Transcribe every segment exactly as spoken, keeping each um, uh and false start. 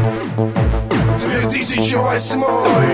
две тысячи восьмой.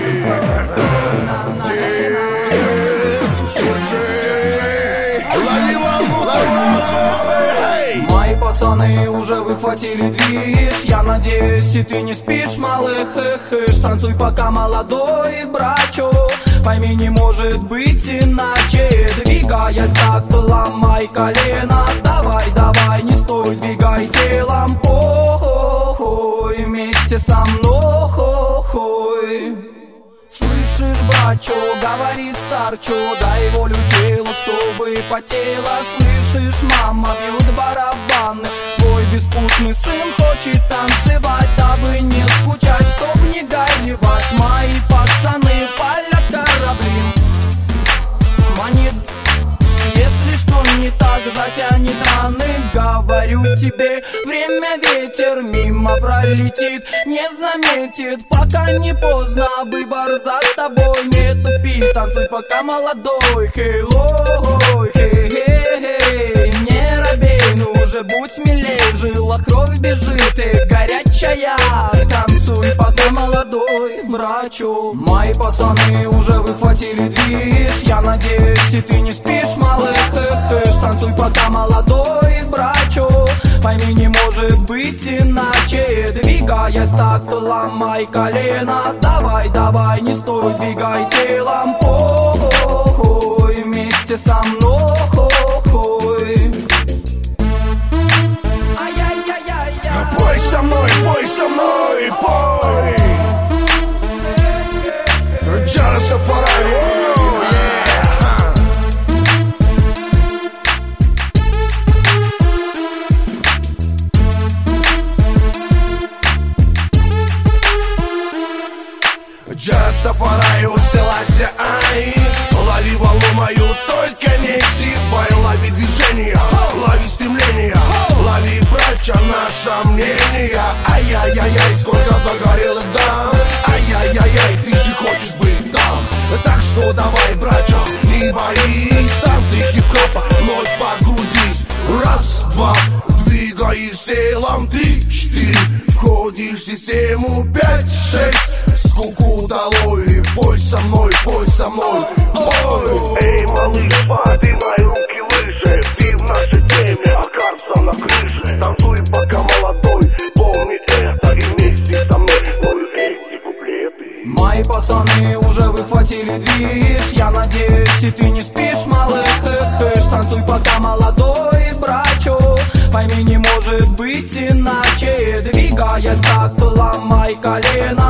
Мои пацаны уже выхватили движ. Я надеюсь, и ты не спишь, малых, хы-хыш. Танцуй пока молодой, брачу. Пойми, не может быть иначе. Двигаясь так, ломай колено. Давай, давай, не стой, двигай телом. Похуй, вместе со мной, хо-хой. Слышишь, брачо, говорит старчо, дай волю телу, чтобы потело. Слышишь, мама, бьют барабаны. Твой беспутный сын хочет танцевать, дабы не скучать, чтоб не горевать. Мои пацаны палят корабли. Манит, если что не так, затянет раны. Говорю тебе, время ветер мимо пролетит, не заметит, пока не поздно, выбор за тобой. Не тупи, танцуй пока молодой. Хей-ой, хей-хей-хей, не робей, ну уже будь смелей. В жилах кровь бежит, и горячая. Танцуй пока молодой, мрачу. Мои пацаны уже выхватили движ. Я надеюсь, и ты не спишь, малых, хэ-хэш. Танцуй пока молодой, брачу. Пойми, не может быть иначе. Двигаясь так, ломай колено. Давай, давай, не стой, двигай телом. Похуй, вместе со мной, хо-хой. Ай-яй-яй-яй-яй. Пой со мной, пой со мной, пой. Джара Сафарави. Джаз Тафарай, Селася, ай. Лови волну мою, только не сивай. Лови движение, лови стремление. Лови, брача, наше мнение. Ай-яй-яй-яй, сколько загорелых дам. Ай-яй-яй-яй, ты же хочешь быть там. Так что давай, брача, не боись. Танцы хип-хопа, вновь погрузись. Раз, два, двигаешь телом. Три, четыре, входишь в систему. Пять, шесть, скуку долой. Пой со мной, пой со мной, пой. Эй, малыш, поднимай руки выше. Ты в нашей теме, окажется на крыше. Танцуй пока молодой, помни это и вместе со мной пой эти куплеты. Мои пацаны уже выхватили движ. Я надеюсь, и ты не спишь, малых, хэ-хэш. Танцуй пока молодой, брачу. Пойми, не может быть иначе. Двигаясь так, ломай колено.